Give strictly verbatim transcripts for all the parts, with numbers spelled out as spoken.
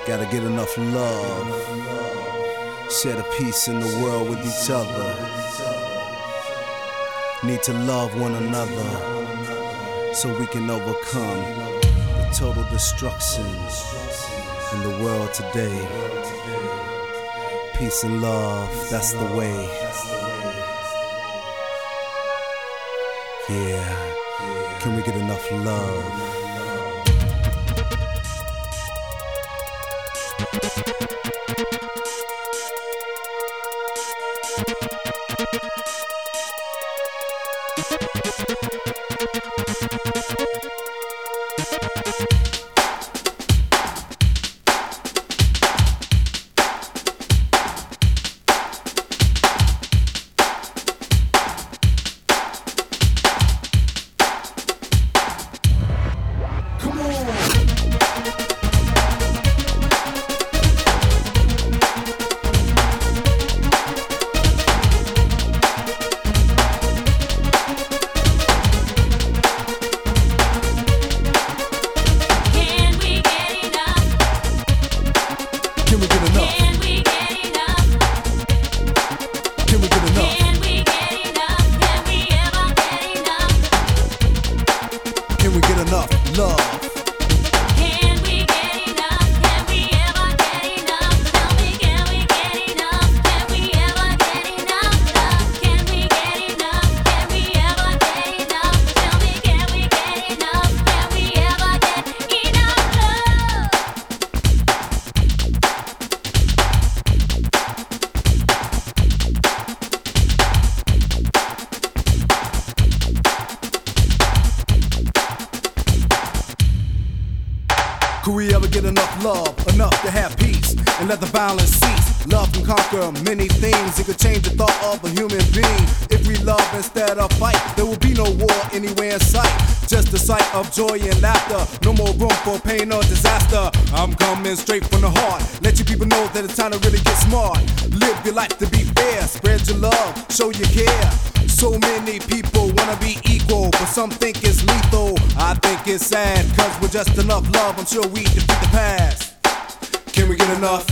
Gotta get enough love. Share the peace in the world with each other. Need to love one another so we can overcome the total destruction in the world today. Peace and love, that's the way. Yeah, can we get enough love? Could we ever get enough love, enough to have peace, and let the violence cease? Love can conquer many things, it could change the thought of a human being. If we love instead of fight, there will be no war anywhere in sight. Just a sight of joy and laughter, no more room for pain or disaster. I'm coming straight from the heart, let you people know that it's time to really get smart. Live your life to be fair, spread your love, show you care. So many people wanna be equal, but some think it's lethal. I think it's sad, cause with just enough love, I'm sure we defeat the past. Can we get enough?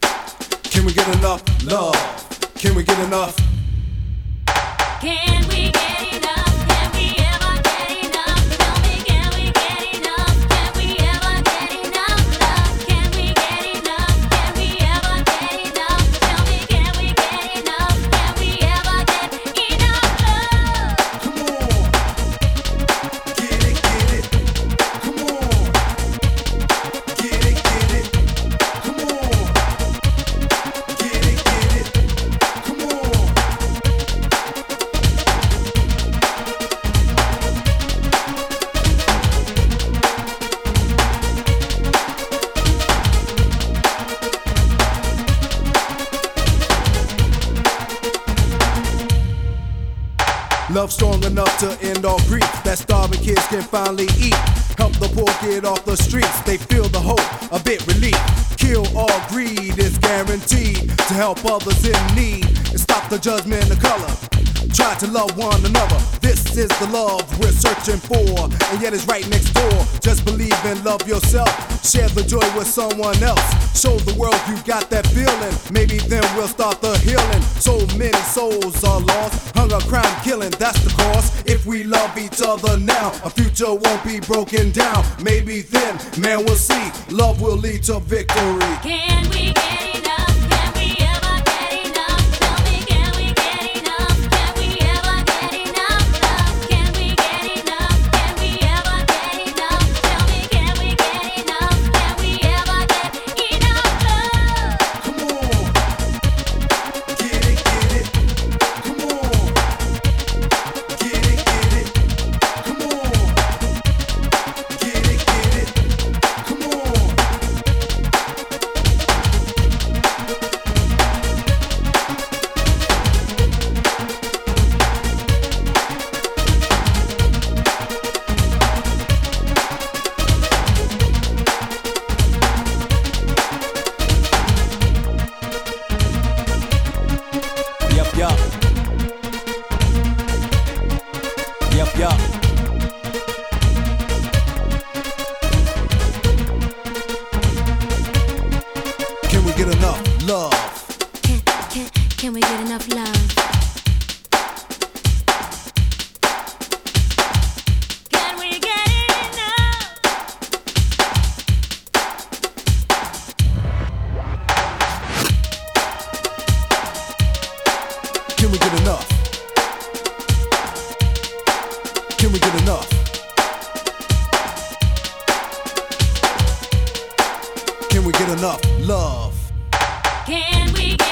Can we get enough love? Can we get enough? Can we get enough? Can we ever get enough? Tell me, can we get enough? Can we ever get enough love? Can we get enough? Can we ever get enough? Tell me, can we get enough? Can we ever get enough love? Come on, get it, get it. Come on, get it, get it. Come on, get it, get it. Come on. Love strong enough to end all grief, that starving kids can finally eat. Help the poor get off the streets, they feel the hope, a bit relief. Kill all greed is guaranteed to help others in need and stop the judgment of color. Try to love one another, this is the love we're searching for, and yet it's right next door. Just believe and love yourself, share the joy with someone else. Show the world you got that feeling, maybe then we'll start the healing. So many souls are lost, hunger, crime, killing, that's the cause. If we love each other now, a future won't be broken down. Maybe then, man, we'll see, love will lead to victory. Can we get enough? Can we ever get enough? Tell me, can we get enough? Can we ever get enough love? Can we get enough? Can we ever get enough? Tell me, can we get enough? Can we ever get enough love? Come on, get it, get it. Come on, get it, get it. Come on, get it, get it. Come on. enough love? Can we get